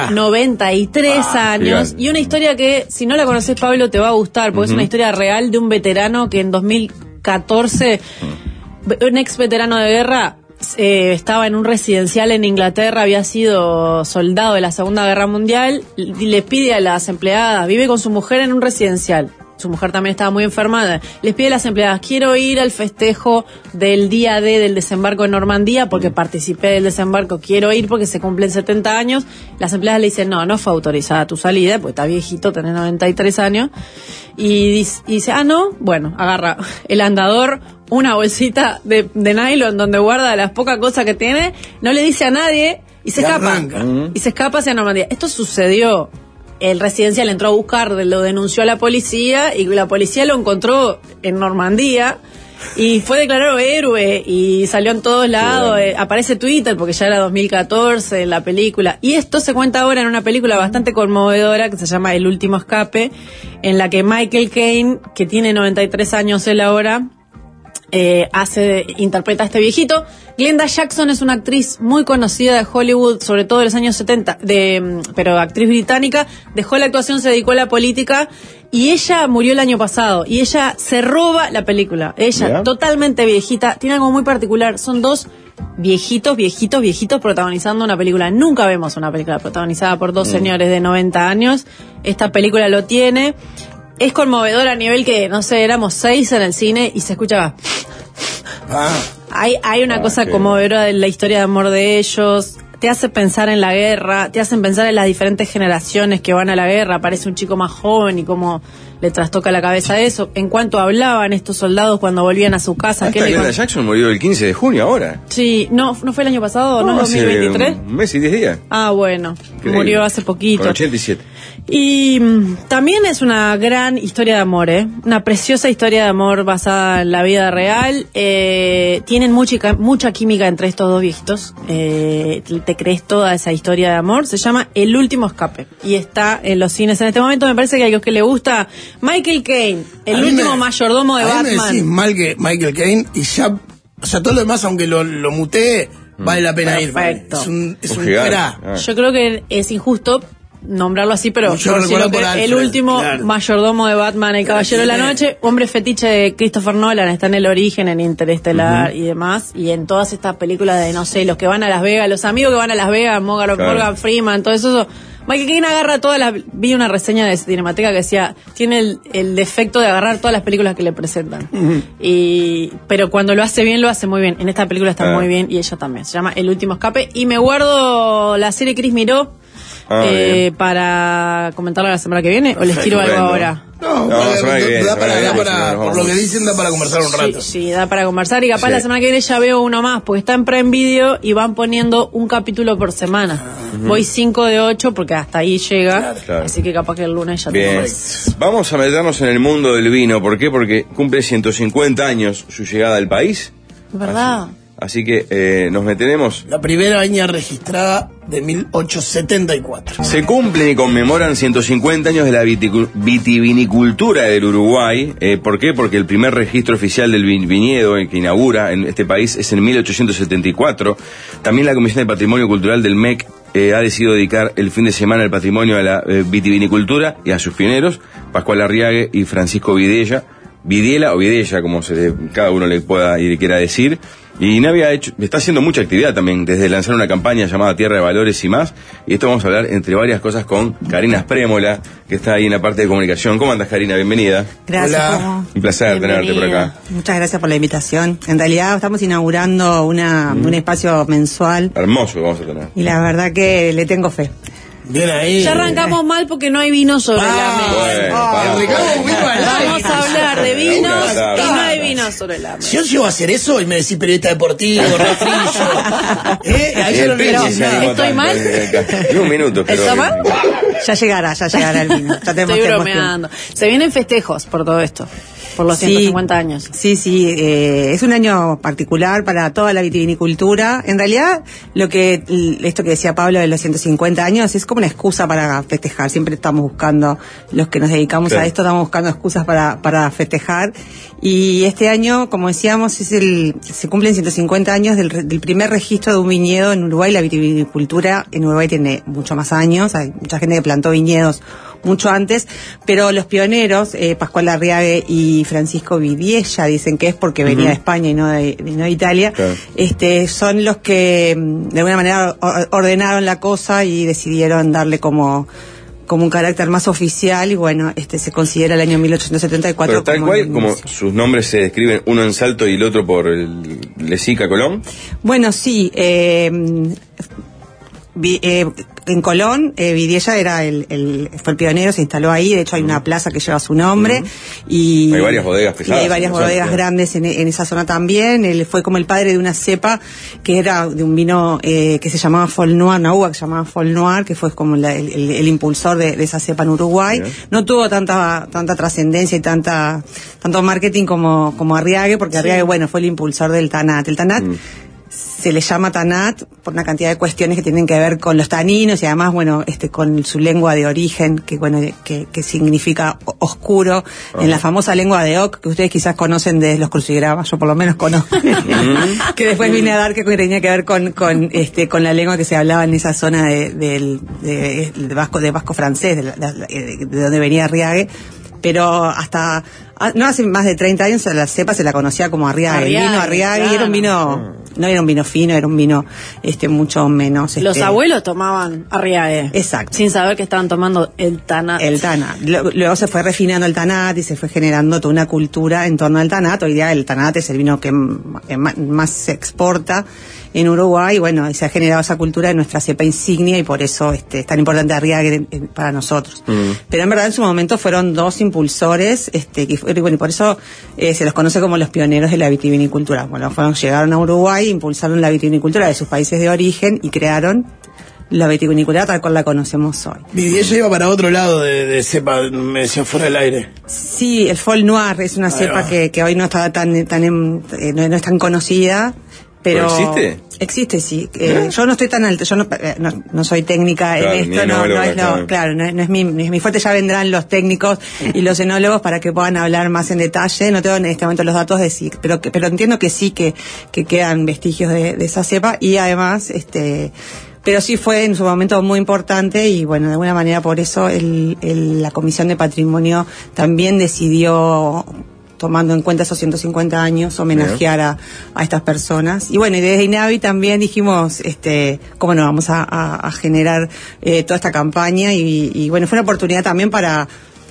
93 años, y una historia que, si no la conoces, Pablo, te va a gustar, porque es una historia real de un veterano que en 2014, un ex veterano de guerra, estaba en un residencial en Inglaterra, había sido soldado de la Segunda Guerra Mundial, y le pide a las empleadas, vive con su mujer en un residencial. Su mujer también estaba muy enfermada. Les pide a las empleadas, quiero ir al festejo del día D del desembarco en Normandía porque participé del desembarco, quiero ir porque se cumplen 70 años. Las empleadas le dicen, no fue autorizada tu salida, porque está viejito, tenés 93 años. Y dice, no, bueno, agarra el andador, una bolsita de nylon donde guarda las pocas cosas que tiene, no le dice a nadie y se escapa. Y se escapa hacia Normandía. Esto sucedió. El residencial entró a buscar, lo denunció a la policía y la policía lo encontró en Normandía y fue declarado héroe y salió en todos lados. Aparece Twitter porque ya era 2014 en la película. Y esto se cuenta ahora en una película bastante conmovedora que se llama El Último Escape, en la que Michael Caine, que tiene 93 años él ahora, interpreta a este viejito. Glenda Jackson es una actriz muy conocida de Hollywood, sobre todo de los años 70, pero actriz británica, dejó la actuación, se dedicó a la política y ella murió el año pasado y ella se roba la película. Ella, totalmente viejita, tiene algo muy particular, son dos viejitos protagonizando una película. Nunca vemos una película protagonizada por dos señores de 90 años. Esta película lo tiene. Es conmovedor a nivel que, no sé, éramos 6 en el cine y se escuchaba. Hay una cosa conmovedora de la historia de amor de ellos. Te hace pensar en la guerra, te hacen pensar en las diferentes generaciones que van a la guerra. Aparece un chico más joven y cómo le trastoca la cabeza eso. En cuanto hablaban estos soldados cuando volvían a su casa. Glenda Jackson murió el 15 de junio ahora. Sí, ¿no fue el año pasado? ¿No 2023? Un mes y 10 días. Bueno, Increíble. Murió hace poquito. Con 87. Y también es una gran historia de amor, una preciosa historia de amor basada en la vida real. Tienen mucha química entre estos dos viejitos. Te crees toda esa historia de amor. Se llama El Último Escape y está en los cines en este momento. Me parece que a los que le gusta Michael Caine, el último mayordomo de Batman. Me decís mal que Michael Caine y ya, o sea, todo lo demás, aunque lo mutee, vale la pena ir. Perfecto. Es un crack. Yo creo que es injusto nombrarlo así, pero yo recuerdo por el último mayordomo de Batman, el Caballero de la Noche, hombre fetiche de Christopher Nolan, está en El Origen, en Interestelar y demás, y en todas estas películas de, no sé, los que van a Las Vegas, los amigos que van a Las Vegas, Morgan Freeman, todo eso, Michael Caine agarra todas las... Vi una reseña de Cinemateca que decía, tiene el defecto de agarrar todas las películas que le presentan. Pero cuando lo hace bien, lo hace muy bien. En esta película está muy bien y ella también. Se llama El Último Escape. Y me guardo la serie Chris miró para comentarla la semana que viene, o les tiro algo ahora. No, por lo que dicen da para conversar un rato. Sí, da para conversar y capaz la semana que viene ya veo uno más, porque está en Prime Video y van poniendo un capítulo por semana. Voy 5 de 8 porque hasta ahí llega, así que capaz que el lunes ya tengo más. Vamos a meternos en el mundo del vino. ¿Por qué? Porque cumple 150 años su llegada al país. ¿Verdad? Así que nos meteremos. La primera viña registrada de 1874. Se cumplen y conmemoran 150 años de la vitivinicultura del Uruguay. ¿Por qué? Porque el primer registro oficial del viñedo que inaugura en este país es en 1874. También la Comisión de Patrimonio Cultural del MEC ha decidido dedicar el fin de semana al patrimonio a la vitivinicultura y a sus pioneros, Pascual Arriague y Francisco Vidiella, o Vidella, como cada uno le pueda y le quiera decir. Y Navia está haciendo mucha actividad también, desde lanzar una campaña llamada Tierra de Valores y más. Y esto vamos a hablar, entre varias cosas, con Karina Sprémola, que está ahí en la parte de comunicación. ¿Cómo andas, Karina? Bienvenida. Gracias. Hola. Un placer tenerte por acá. Muchas gracias por la invitación. En realidad estamos inaugurando un espacio mensual. Hermoso que vamos a tener. Y la verdad que le tengo fe. Bien ahí. Ya arrancamos mal porque no hay vino sobre la mesa. Vamos a hablar de vinos y no hay vino sobre la mesa. Si yo llego a hacer eso y me decís periodista deportivo, refrillo, ahí yo no pero, necesito. ¿estoy mal? En un minuto, pero... ¿Está mal? Ya llegará el vino. Ya Estoy bromeando. Se vienen festejos por todo esto, por los 150 años. Sí, es un año particular para toda la vitivinicultura. En realidad, esto que decía Pablo de los 150 años es como una excusa para festejar. Siempre estamos buscando, los que nos dedicamos a esto, estamos buscando excusas para festejar. Y este año, como decíamos, se cumplen 150 años del primer registro de un viñedo en Uruguay. La vitivinicultura en Uruguay tiene mucho más años. Hay mucha gente que plantó viñedos mucho antes, pero los pioneros, Pascual Arriague y Francisco Vidiella, dicen que es porque venía de España y no de Italia, son los que de alguna manera ordenaron la cosa y decidieron darle como un carácter más oficial, y bueno, se considera el año 1874. Pero tal cual, como sus nombres se describen, uno en Salto y el otro por el Lezica Colón. Bueno, sí, en Colón, Vidiella fue el pionero, se instaló ahí. De hecho hay una plaza que lleva su nombre. Y hay varias bodegas pesadas. Y hay varias bodegas grandes en esa zona también. Él fue como el padre de una cepa que era de un vino que se llamaba Fol Noir, una uva que se llamaba Fol Noir, que fue como el impulsor de esa cepa en Uruguay. No tuvo tanta trascendencia y tanto marketing como Arriague, porque Arriague, bueno, fue el impulsor del Tanat. El Tanat se le llama Tanat por una cantidad de cuestiones que tienen que ver con los taninos y además, bueno, con su lengua de origen, que significa oscuro, en la famosa lengua de Oc, que ustedes quizás conocen de los crucigramas, yo por lo menos conozco, que después vine a dar que tenía que ver con la lengua que se hablaba en esa zona de vasco francés, de donde venía Arriague. Pero hasta no hace más de 30 años la cepa se la conocía como Arriague. El vino Arriague, claro. Y era un vino, no era un vino fino, era un vino mucho menos. Los abuelos tomaban Arriague. Exacto. Sin saber que estaban tomando el Tanat. El Tanat. Luego se fue refinando el Tanat y se fue generando toda una cultura en torno al Tanat. Hoy día el Tanat es el vino que más se exporta en Uruguay. Bueno, se ha generado esa cultura de nuestra cepa insignia y por eso es tan importante Arriague para nosotros. Pero en verdad en su momento fueron dos impulsores, y por eso se los conoce como los pioneros de la vitivinicultura. Bueno, llegaron a Uruguay, impulsaron la vitivinicultura de sus países de origen y crearon la vitivinicultura tal cual la conocemos hoy. Vidiella iba para otro lado de cepa, me decía fuera del aire. Sí, el Fol Noir es una cepa que hoy no está no es tan conocida. Pero existe. Existe, sí. Yo no estoy tan alto, yo no soy técnica en esto, no es mi fuerte. Ya vendrán los técnicos y los enólogos para que puedan hablar más en detalle. No tengo en este momento los datos de sí, pero entiendo que sí que quedan vestigios de esa cepa y además pero sí fue en su momento muy importante y bueno, de alguna manera por eso la Comisión de Patrimonio también decidió tomando en cuenta esos 150 años, homenajear a estas personas. Y bueno, y desde INAVI también dijimos, cómo no, vamos a generar toda esta campaña y bueno, fue una oportunidad también para,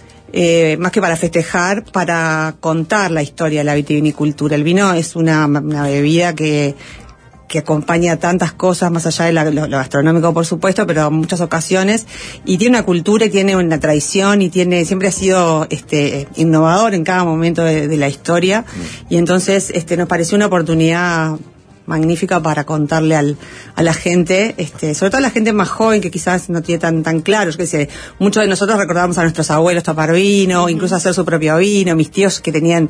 más que para festejar, para contar la historia de la vitivinicultura. El vino es una bebida que acompaña tantas cosas, más allá de lo gastronómico, por supuesto, pero en muchas ocasiones, y tiene una cultura y tiene una tradición y siempre ha sido innovador en cada momento de la historia, y entonces nos pareció una oportunidad magnífica para contarle a la gente, sobre todo a la gente más joven que quizás no tiene tan claro. Yo qué sé, muchos de nosotros recordamos a nuestros abuelos tapar vino, incluso hacer su propio vino. Mis tíos que tenían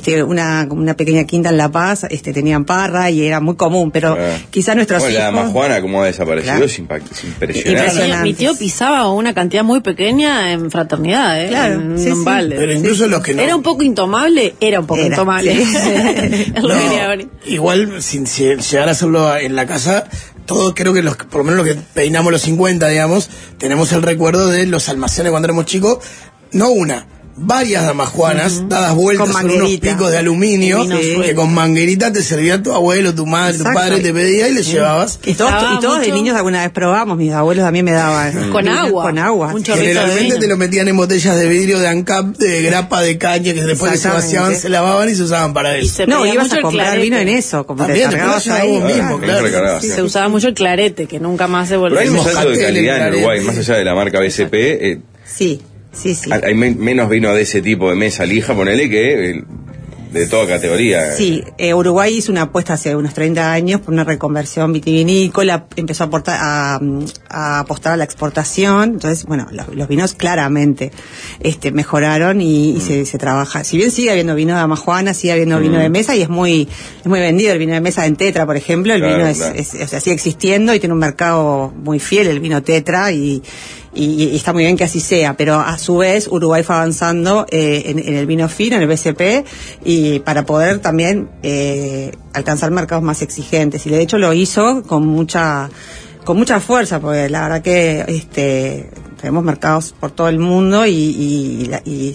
una pequeña quinta en La Paz, tenían parra y era muy común, pero quizás nuestros hijos... La damajuana, como ha desaparecido, claro, es impresionante. Mi tío pisaba una cantidad muy pequeña en fraternidad, claro, en un balde. Pero incluso los que no... Era un poco intomable, intomable. Es lo que quería venir. Igual, sin llegar a hacerlo en la casa, todos creo que por lo menos los que peinamos los 50, digamos, tenemos el recuerdo de los almacenes cuando éramos chicos, no una, varias damajuanas dadas vueltas con unos picos de aluminio que con manguerita te servía tu abuelo, tu madre, tu padre, te pedía y le llevabas. Y todos de niños alguna vez probamos, mis abuelos también me daban. Con agua. Generalmente te lo metían en botellas de vidrio de ANCAP, de grapa de caña, que después se vaciaban, se lavaban y se usaban para eso. No, ibas a comprar vino en eso, como también te cargabas ahí. Mismo, claro. Se usaba mucho el clarete, que nunca más se volvió. Pero hay un salto de calidad en Uruguay, más allá de la marca BCP. Sí. Hay menos vino de ese tipo de mesa lija, ponele, que de toda categoría. Sí, Uruguay hizo una apuesta hace unos 30 años por una reconversión vitivinícola, empezó a apostar a la exportación. Entonces, bueno, los vinos claramente mejoraron y se trabaja. Si bien sigue habiendo vino de damajuana, sigue habiendo vino de mesa y es muy vendido el vino de mesa en Tetra, por ejemplo. El vino o sea, sigue existiendo y tiene un mercado muy fiel, el vino Tetra, y está muy bien que así sea, pero a su vez Uruguay fue avanzando en el vino fino, en el BCP, y para poder también alcanzar mercados más exigentes, y de hecho lo hizo con mucha fuerza, porque la verdad que tenemos mercados por todo el mundo y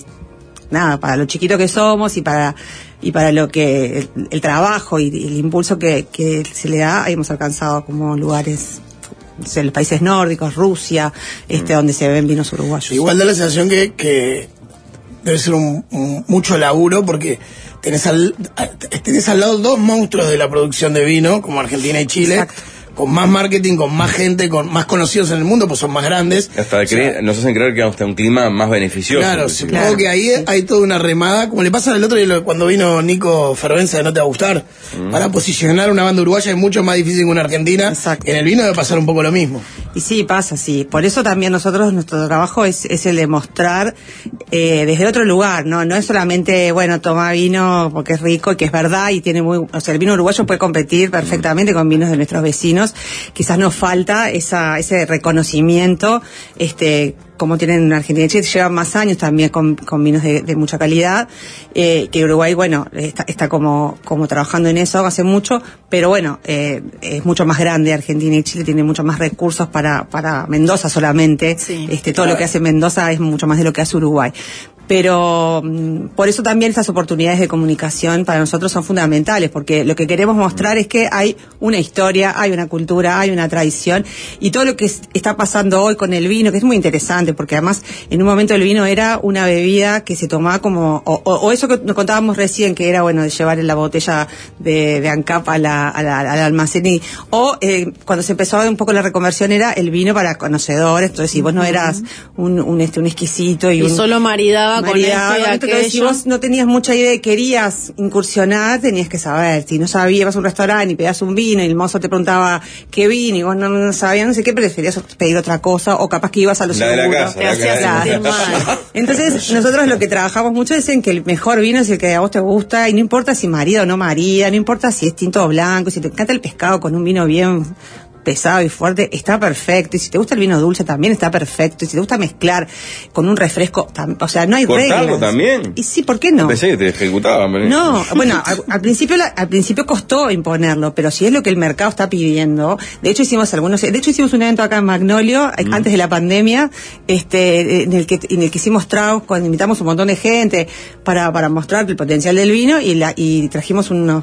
nada, para lo chiquito que somos y para lo que el trabajo y el impulso que se le da, hemos alcanzado como lugares, los países nórdicos, Rusia, donde se ven vinos uruguayos. Igual da la sensación que debe ser mucho laburo, porque tenés al lado dos monstruos de la producción de vino, como Argentina y Chile. Exacto. Con más marketing, con más gente, con más conocidos en el mundo, pues son más grandes. Hasta nos hacen creer que hasta un clima más beneficioso. Claro, supongo que ahí hay toda una remada, como le pasa al otro día cuando vino Nico Fervenza de No Te Va a Gustar. Para posicionar una banda uruguaya es mucho más difícil que una argentina. Exacto. En el vino debe pasar un poco lo mismo. Y sí, pasa, sí. Por eso también nuestro trabajo es el de mostrar desde otro lugar, ¿no? No es solamente, bueno, toma vino porque es rico y que es verdad y tiene o sea, el vino uruguayo puede competir perfectamente con vinos de nuestros vecinos. Quizás nos falta ese reconocimiento, como tienen en Argentina y Chile, llevan más años también con vinos de mucha calidad, que Uruguay, bueno, está como trabajando en eso hace mucho, pero bueno, es mucho más grande Argentina y Chile, tiene mucho más recursos para Mendoza solamente. Sí. Todo lo que hace Mendoza es mucho más de lo que hace Uruguay. Pero por eso también estas oportunidades de comunicación para nosotros son fundamentales, porque lo que queremos mostrar es que hay una historia, hay una cultura, hay una tradición, y todo lo que está pasando hoy con el vino, que es muy interesante, porque además en un momento el vino era una bebida que se tomaba como, o eso que nos contábamos recién, que era bueno de llevar en la botella de ANCAP al almacén, o cuando se empezó a ver un poco la reconversión era el vino para conocedores. Entonces si vos no eras un exquisito y solo maridaba con esto y aquello. Entonces, si vos no tenías mucha idea y querías incursionar, tenías que saber. Si no sabías, vas a un restaurante y pedías un vino y el mozo te preguntaba qué vino y vos no sabías, no sé qué, preferías pedir otra cosa, o capaz que ibas a los seguros. Entonces, nosotros lo que trabajamos mucho es en que el mejor vino es el que a vos te gusta, y no importa si marida o no marida, no importa si es tinto o blanco, si te encanta el pescado con un vino bien pesado y fuerte, está perfecto. Y si te gusta el vino dulce, también está perfecto. Y si te gusta mezclar con un refresco, o sea, no hay reglas. ¿Cortarlo también? Y sí, ¿por qué no? Pensé que te ejecutaban. Pero... No, bueno, al principio costó imponerlo, pero si es lo que el mercado está pidiendo. De hecho hicimos un evento acá en Magnolio, antes de la pandemia, en el que hicimos tragos, invitamos un montón de gente para mostrar el potencial del vino y trajimos unos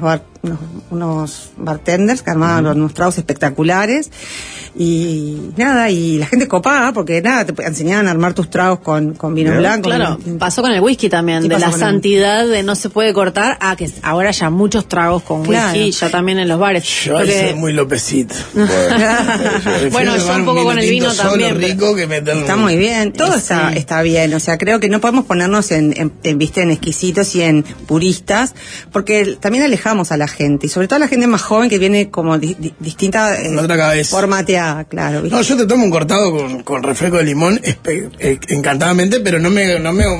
bartenders que armaban unos tragos espectaculares y nada, y la gente copaba porque nada, te enseñaban a armar tus tragos con vino blanco. Claro, pasó con el whisky también, Sí, de la pasó con santidad de no se puede cortar a que ahora ya muchos tragos con whisky, ya también en los bares. Yo ahí soy muy Lopecito. Bueno, yo un poco con el vino también. Rico que meterlo. Está muy bien, todo está bien, o sea, creo que no podemos ponernos en exquisitos y en puristas, porque también alejamos a la gente, y sobre todo a la gente más joven que viene como distinta otra cabeza. Formateada, claro. ¿viste? No, yo te tomo un cortado con refresco de limón encantadamente, pero no me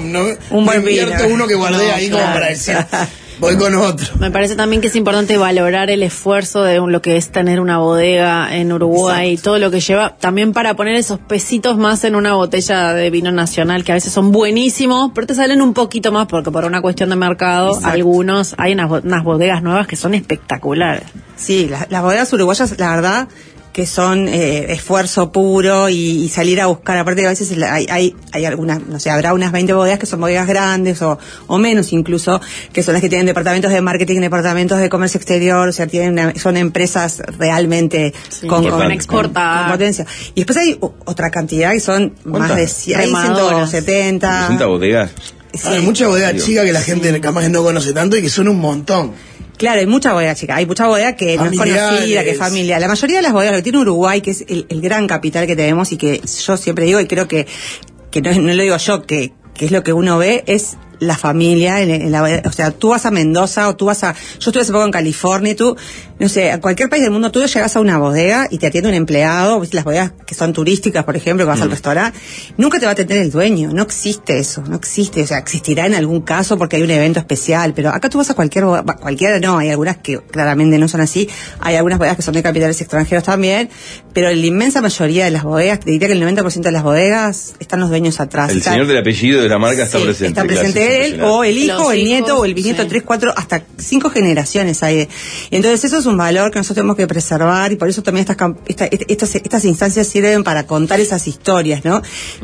invierto uno que guardé ahí como para decir, voy con otro. Me parece también que es importante valorar el esfuerzo de lo que es tener una bodega en Uruguay. Exacto. Y todo lo que lleva, también para poner esos pesitos más en una botella de vino nacional, que a veces son buenísimos, pero te salen un poquito más, porque por una cuestión de mercado, exacto, hay unas bodegas nuevas que son espectaculares. Sí, las bodegas uruguayas, la verdad, que son esfuerzo puro y salir a buscar. Aparte que a veces hay algunas, no sé, habrá unas 20 bodegas que son bodegas grandes o menos incluso, que son las que tienen departamentos de marketing, departamentos de comercio exterior, o sea, son empresas realmente con potencia. Y después hay otra cantidad que son más de 100, hay 170. 170 bodegas. Sí. Hay mucha bodega chica que la gente capaz no conoce tanto y que son un montón. Claro, hay mucha bodega chica, hay mucha bodega que no es conocida, que es familiar. La mayoría de las bodegas que tiene Uruguay, que es el gran capital que tenemos y que yo siempre digo, y creo que no lo digo yo, que es lo que uno ve, es la familia en la bodega. O sea, tú vas a Mendoza o yo estuve hace poco en California y tú, no sé, a cualquier país del mundo tú llegas a una bodega y te atiende un empleado, ¿viste? Las bodegas que son turísticas, por ejemplo, que vas al restaurante, nunca te va a atender el dueño, no existe eso, no existe, o sea, existirá en algún caso porque hay un evento especial, pero acá tú vas a cualquiera no, hay algunas que claramente no son así, hay algunas bodegas que son de capitales extranjeros también, pero la inmensa mayoría de las bodegas, te diría que el 90% de las bodegas están los dueños atrás. El señor del apellido de la marca está presente. Está presente él, o el hijo, o el nieto, o el bisnieto, 3, 4, hasta 5 generaciones hay. Y entonces eso es un valor que nosotros tenemos que preservar, y por eso también estas instancias sirven para contar esas historias, ¿no?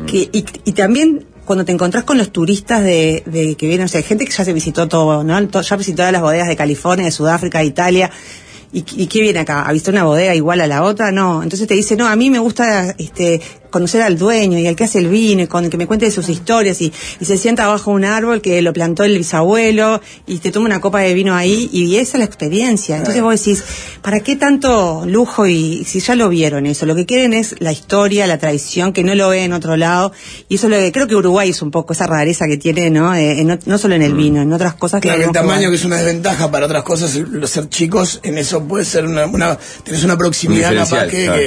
Y también cuando te encontrás con los turistas de que vienen, o sea, hay gente que ya se visitó todo, ¿no? Ya visitó todas las bodegas de California, de Sudáfrica, de Italia. ¿Y qué viene acá? ¿Ha visto una bodega igual a la otra? No. Entonces te dice, no, a mí me gusta conocer al dueño y al que hace el vino, y que me cuente de sus historias, y se sienta bajo un árbol que lo plantó el bisabuelo y te toma una copa de vino ahí, y esa es la experiencia. Entonces vos decís, ¿para qué tanto lujo? Y si ya lo vieron eso, lo que quieren es la historia, la tradición, que no lo ve en otro lado, y eso es lo que creo que Uruguay es un poco esa rareza que tiene, ¿no? No solo en el vino, en otras cosas. Claro, el tamaño que es una desventaja para otras cosas, ser chicos, en eso puede ser tenés una proximidad capaz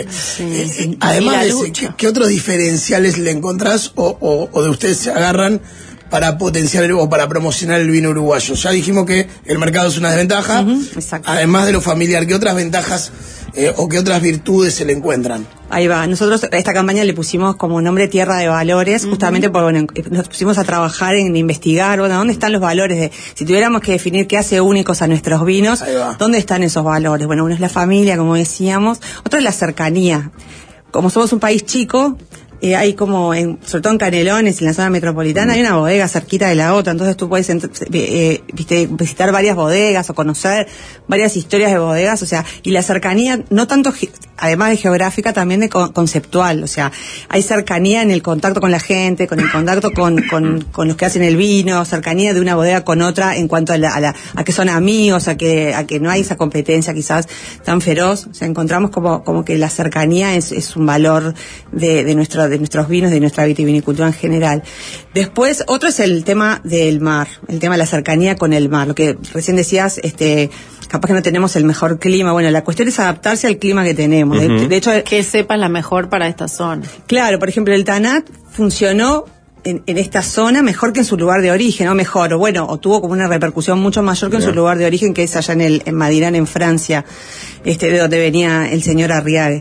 además de ¿qué otros diferenciales le encontrás o de ustedes se agarran para potenciar o para promocionar el vino uruguayo? Ya dijimos que el mercado es una desventaja, además de lo familiar, ¿qué otras ventajas o qué otras virtudes se le encuentran? Ahí va, nosotros a esta campaña le pusimos como nombre Tierra de Valores, justamente porque nos pusimos a trabajar en investigar, ¿dónde están los valores? Si tuviéramos que definir qué hace únicos a nuestros vinos, ¿dónde están esos valores? Bueno, uno es la familia, como decíamos, otro es la cercanía. Como somos un país chico, hay como, sobre todo en Canelones, en la zona metropolitana, hay una bodega cerquita de la otra, entonces tú puedes visitar varias bodegas o conocer varias historias de bodegas, o sea, y la cercanía, no tanto, además de geográfica, también de conceptual, o sea, hay cercanía en el contacto con la gente, con el contacto con los que hacen el vino, cercanía de una bodega con otra en cuanto a que son amigos, a que no hay esa competencia quizás tan feroz, o sea, encontramos como que la cercanía es un valor de nuestros vinos, de nuestra vitivinicultura en general. Después, otro es el tema del mar, el tema de la cercanía con el mar, lo que recién decías, capaz que no tenemos el mejor clima. Bueno, la cuestión es adaptarse al clima que tenemos. De hecho, que sepa la mejor para esta zona. Claro, por ejemplo, el Tanat funcionó en esta zona mejor que en su lugar de origen, o mejor, o tuvo como una repercusión mucho mayor que en su lugar de origen, que es allá en Madirán, en Francia, de donde venía el señor Arriague.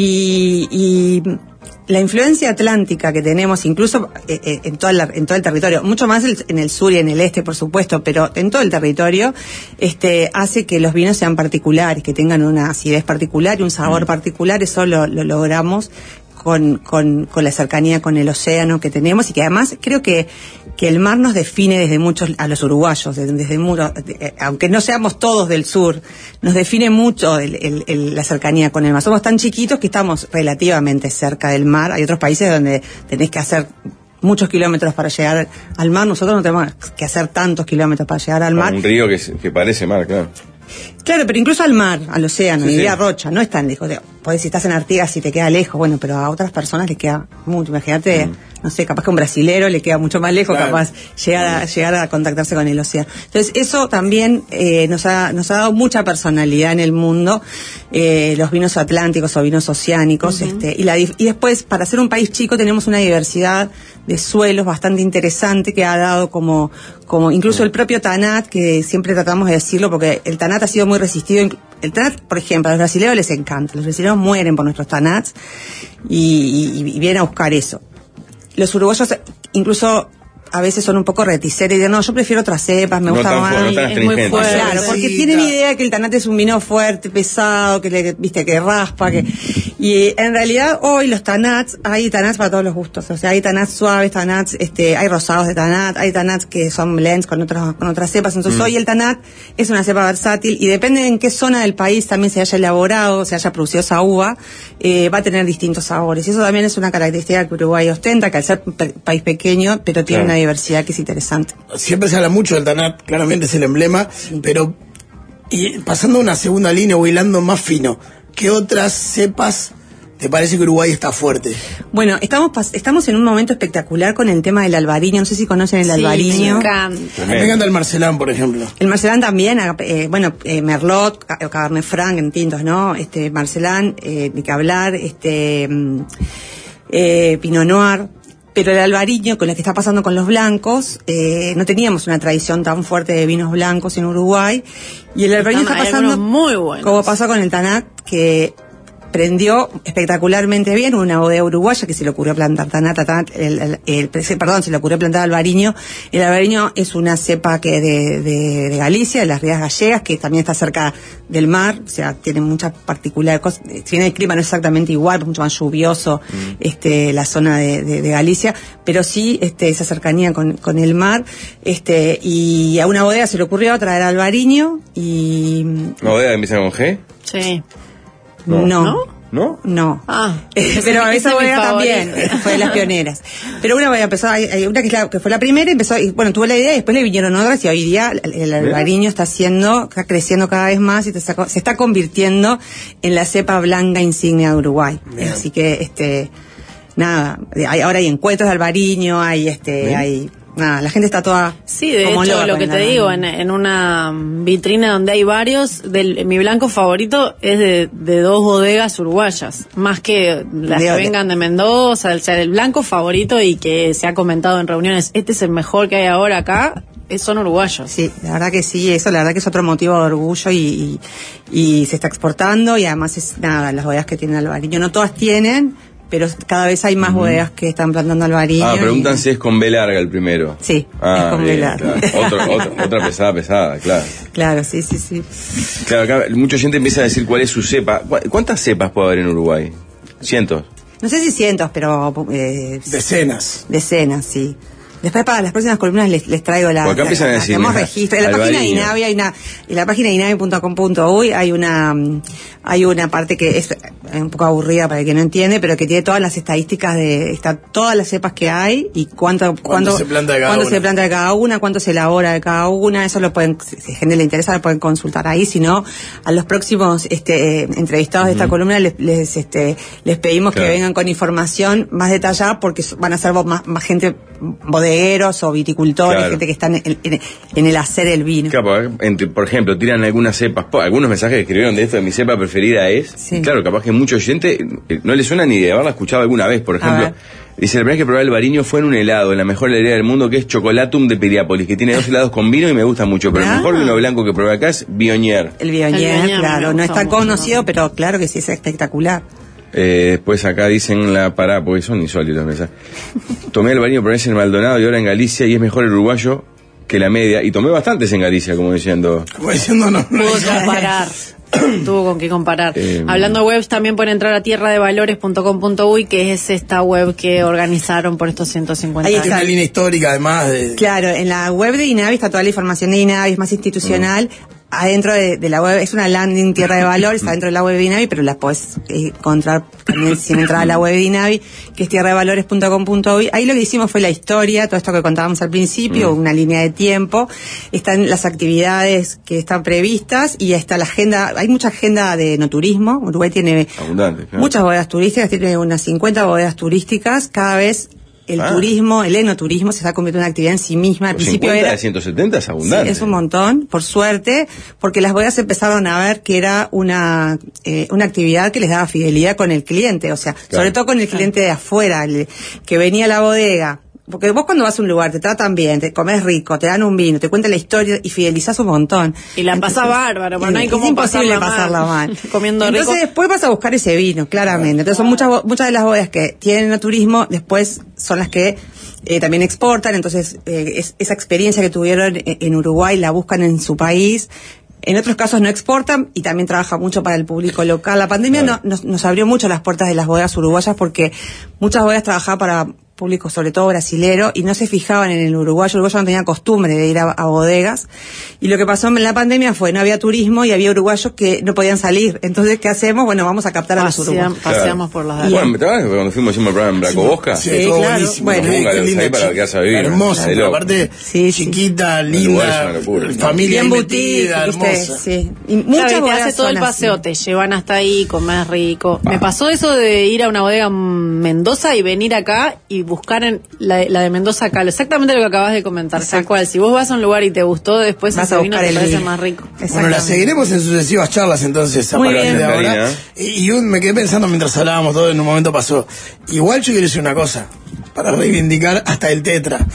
Y la influencia atlántica que tenemos, incluso en todo el territorio, mucho más en el sur y en el este, por supuesto, pero en todo el territorio, hace que los vinos sean particulares, que tengan una acidez particular y un sabor particular. Eso lo logramos con la cercanía con el océano que tenemos, y que además creo que el mar nos define desde muchos a los uruguayos, aunque no seamos todos del sur, nos define mucho la cercanía con el mar. Somos tan chiquitos que estamos relativamente cerca del mar. Hay otros países donde tenés que hacer muchos kilómetros para llegar al mar. Nosotros no tenemos que hacer tantos kilómetros para llegar al mar. Un río que parece mar, claro. Claro, pero incluso al mar, al océano, sí, y a Rocha, no es tan lejos. Podés, si estás en Artigas, si te queda lejos, bueno, pero a otras personas les queda mucho. Imagínate, no sé, capaz que a un brasilero le queda mucho más lejos, claro, capaz llegar a contactarse con el océano. Entonces, eso también nos ha dado mucha personalidad en el mundo, los vinos atlánticos o vinos oceánicos, y después, para ser un país chico, tenemos una diversidad de suelos bastante interesante que ha dado como incluso el propio Tanat, que siempre tratamos de decirlo porque el Tanat ha sido muy resistido. El Tanat, por ejemplo, a los brasileños les encanta. Los brasileños mueren por nuestros Tanats y vienen a buscar eso. Los uruguayos incluso a veces son un poco reticentes y dicen, no, yo prefiero otras cepas, me gusta más. Es muy fuerte. Claro, porque tienen idea que el Tanat es un vino fuerte, pesado, que raspa, y en realidad hoy los Tanats, hay Tanats para todos los gustos. O sea, hay Tanats suaves, Tanats, hay rosados de Tanat, hay Tanats que son blends con otras cepas. Entonces hoy el Tanat es una cepa versátil y depende en qué zona del país también se haya elaborado, se haya producido esa uva, va a tener distintos sabores. Y eso también es una característica que Uruguay ostenta, que al ser país pequeño, pero tiene una diversidad que es interesante. Siempre se habla mucho del Tanat, claramente es el emblema, pero y pasando a una segunda línea o hilando más fino, ¿qué otras cepas te parece que Uruguay está fuerte? Bueno, estamos en un momento espectacular con el tema del albariño. No sé si conocen el albariño. Me encanta el Marcelán, por ejemplo. El Marcelán también, Merlot, Cabernet Franc en tintos, ¿no? Marcelán, ni que hablar, Pinot Noir. Pero el albariño, con lo que está pasando con los blancos, no teníamos una tradición tan fuerte de vinos blancos en Uruguay. Y el albariño está pasando muy buenos, como pasó con el Tanat, que prendió espectacularmente bien. Una bodega uruguaya que se le ocurrió plantar se le ocurrió plantar albariño. El albariño es una cepa que de Galicia, de las Rías Gallegas, que también está cerca del mar, o sea, tiene muchas particulares cosas. Si bien el clima no es exactamente igual, es mucho más lluvioso, la zona de Galicia, pero sí, esa cercanía con el mar, y a una bodega se le ocurrió traer albariño y... ¿Una bodega que empieza con G? Sí. ¿No? No. Ah, pero esa bodega también fue de las pioneras. Pero una bodega empezó, hay una que fue la primera, empezó, y bueno, tuvo la idea, y después le vinieron otras, y hoy día el albariño está creciendo cada vez más, y se está convirtiendo en la cepa blanca insignia de Uruguay. Bien. Así que, ahora hay encuentros de albariño, hay... la gente está toda... Sí, de hecho, lo que te digo, en una vitrina donde hay varios, mi blanco favorito es de 2 bodegas uruguayas, más que las que vengan de Mendoza. O sea, el blanco favorito y que se ha comentado en reuniones, este es el mejor que hay ahora acá, son uruguayos. Sí, la verdad que sí, la verdad que es otro motivo de orgullo y se está exportando, y además las bodegas que tienen albariño, no todas tienen, pero cada vez hay más bodegas que están plantando albariño. Preguntan si es con B larga el primero. Sí, es con B larga. Claro. Otra pesada, claro. Claro, sí. Claro, acá mucha gente empieza a decir cuál es su cepa. ¿Cuántas cepas puede haber en Uruguay? ¿Cientos? No sé si cientos, pero... Decenas, sí. Después para las próximas columnas les traigo acá empiezan a decir, tenemos registro. En la página de INAVI en la página de inavi.com.uy hay una parte que es un poco aburrida para el que no entiende, pero que tiene todas las estadísticas está todas las cepas que hay y cuánto se planta de cada una, cuánto se elabora de cada una. Eso lo pueden, si a gente le interesa, lo pueden consultar ahí. Si no, a los próximos entrevistados de esta columna les pedimos que vengan con información más detallada, porque van a ser más gente bodegueros o viticultores, Claro. gente que están en el hacer el vino. Claro, por ejemplo, tiran algunas cepas, algunos mensajes que escribieron de esto, de mi cepa preferida es, Sí. y claro, capaz que mucha gente no le suena ni de haberla escuchado alguna vez, por A ejemplo. ver. Dice, la primera vez que probé el Albariño fue en un helado, en la mejor heladería del mundo, que es Chocolatum de Piriápolis, que tiene 2 helados con vino y me gusta mucho, pero el mejor vino blanco que probé acá es Viognier. El Viognier, El Viognier claro, me no gusta está mucho, conocido, ¿no? pero claro que sí es espectacular. Después acá dicen la pará, porque son insólitos los mensajes. Tomé el Albariño por en Maldonado y ahora en Galicia y es mejor el uruguayo que la media. Y tomé bastantes en Galicia, como diciendo. Como diciendo, no. Pudo comparar. Tuvo con qué comparar. Hablando de webs, también pueden entrar a tierradevalores.com.uy, que es esta web que organizaron por estos 150 Ahí años. Tiene una línea histórica, además de. Claro, en la web de INAVI está toda la información de INAVI, es más institucional. Adentro de la web, es una landing Tierra de Valores, está dentro de la web de INAVI, pero la podés encontrar también sin entrar a la web de INAVI, que es tierradevalores.com.uy. Ahí lo que hicimos fue la historia, todo esto que contábamos al principio, una línea de tiempo, están las actividades que están previstas y está la agenda, hay mucha agenda de no turismo. Uruguay tiene Abundante, claro. muchas bodegas turísticas, tiene unas 50 bodegas turísticas, cada vez el turismo, el enoturismo se está convirtiendo en una actividad en sí misma. Al principio 50 era de 170 es abundante. Sí, es un montón, por suerte, porque las bodegas empezaron a ver que era una actividad que les daba fidelidad con el cliente, o sea, sobre todo con el cliente de afuera, que venía a la bodega. Porque vos cuando vas a un lugar te tratan bien, te comes rico, te dan un vino, te cuentan la historia y fidelizás un montón. Y la pasás bárbaro, pero no hay es cómo imposible pasarla mal. Comiendo Entonces rico. después vas a buscar ese vino, claramente. Entonces son muchas de las bodegas que tienen no turismo, después son las que también exportan, entonces esa experiencia que tuvieron en Uruguay la buscan en su país. En otros casos no exportan y también trabaja mucho para el público local. La pandemia nos abrió mucho las puertas de las bodegas uruguayas porque muchas bodegas trabajaban para público, sobre todo brasilero, y no se fijaban en el uruguayo. El uruguayo no tenía costumbre de ir a bodegas. Y lo que pasó en la pandemia fue, no había turismo y había uruguayos que no podían salir. Entonces, ¿qué hacemos? Bueno, vamos a captar a los uruguayos. Paseamos por las Bueno, ¿te acuerdas cuando fuimos hicimos el programa en Bracobosca? Sí, Sí, todo claro. buenísimo. Bueno, Qué linda ahí para quedarse a vivir. Hermosa, De pero loco. aparte Sí, sí. chiquita, Uruguay linda, es una locura. familia Bien ahí boutique, metida, ¿viste? hermosa. Sí. Y Muchas muchas te bodegas hace todo el son así. paseo, te llevan hasta ahí, comes rico. Me pasó eso de ir a una bodega en Mendoza y venir acá y buscar en la de Mendoza acá, exactamente lo que acabas de comentar, tal Exacto. cual. Si vos vas a un lugar y te gustó, después Vas ese a vino buscar te el parece vino. más rico. Bueno, la Exactamente. seguiremos en sucesivas charlas entonces a Muy partir bien. de ahora. Karina. Y me quedé pensando mientras hablábamos todo, en un momento pasó. Igual yo quiero decir una cosa, para reivindicar hasta el tetra.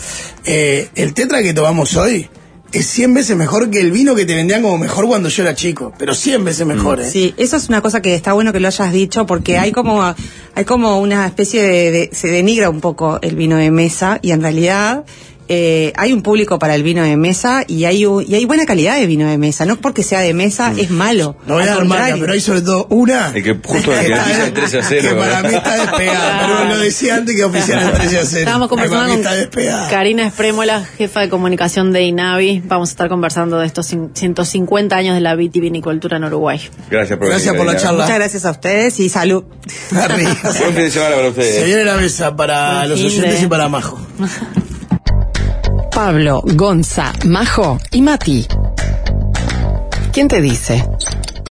El tetra que tomamos hoy es 100 veces mejor que el vino que te vendían como mejor cuando yo era chico, pero 100 veces mejor, ¿eh? Sí, eso es una cosa que está bueno que lo hayas dicho porque hay como una especie de se denigra un poco el vino de mesa y en realidad hay un público para el vino de mesa y hay buena calidad de vino de mesa, no porque sea de mesa es malo. No voy a al dar marca, contrario. pero hay sobre todo una El que justo el que oficia el 13-0. que para mí está despegada, pero lo decía antes que oficiara el 13-0. Estábamos conversando Para mí con está despegada. Karina Esprémola, jefa de comunicación de INAVI. Vamos a estar conversando de estos 150 años de la vitivinicultura en Uruguay. Gracias por Gracias por la venir, charla. Muchas gracias a ustedes y salud. Arriba. Karina. Buen fin de semana para Se ustedes. viene la mesa para Buen los fin de- oyentes y para Majo. Pablo, Gonza, Majo y Mati. ¿Quién te dice?